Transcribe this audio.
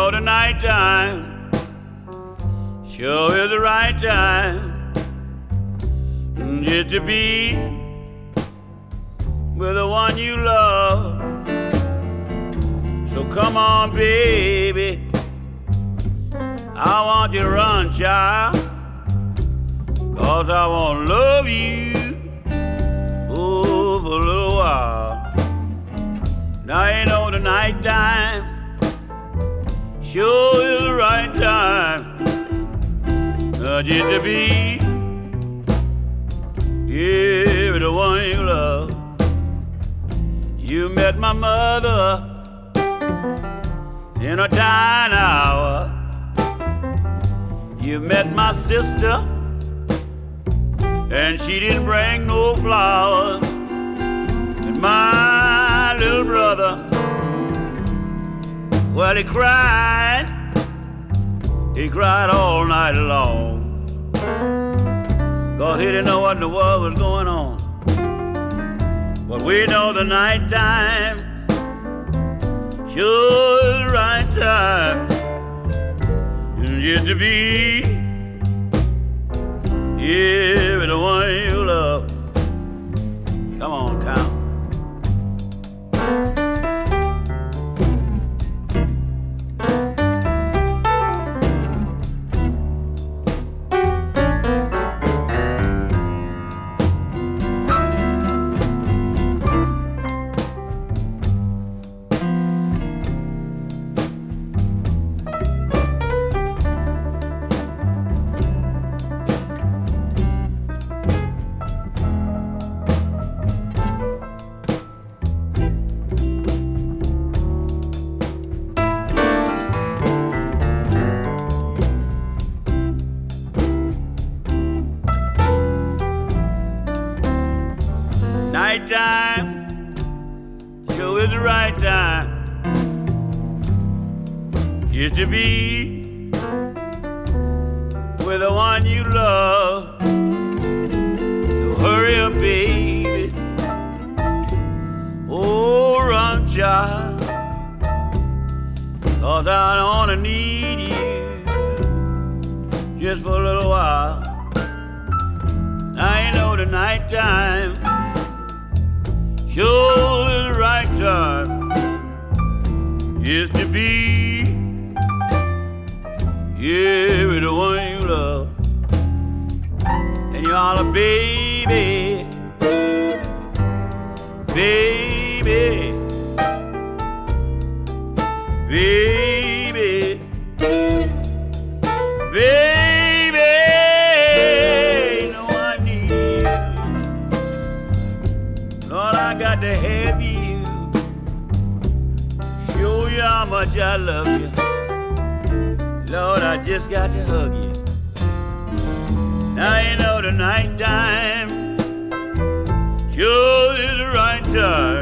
know the night time sure is the right time just to be with the one you love. So come on, baby, I want you to run, child, 'cause I want to love you for a little while. Now you know the night time sure is the right time just to be with the one you love. You met my mother in a dying hour. You met my sister, and she didn't bring no flowers. And my little brother, well, he cried all night long, 'cause he didn't know what in the world was going on. But we know the night time sure is the right time just to be with the one you love. Come on, count. Night time sure is the right time just to be with the one you love. So hurry up, baby, oh run, child, 'cause I wanna need you just for a little while. Now you know the night time sure is the right time just to be with the one you love. And you holler, baby, baby, baby, baby, you know I need you. Lord, I got to have you, show you how much I love you. Lord, I just got to hug you. Now you know the night time sure is the right time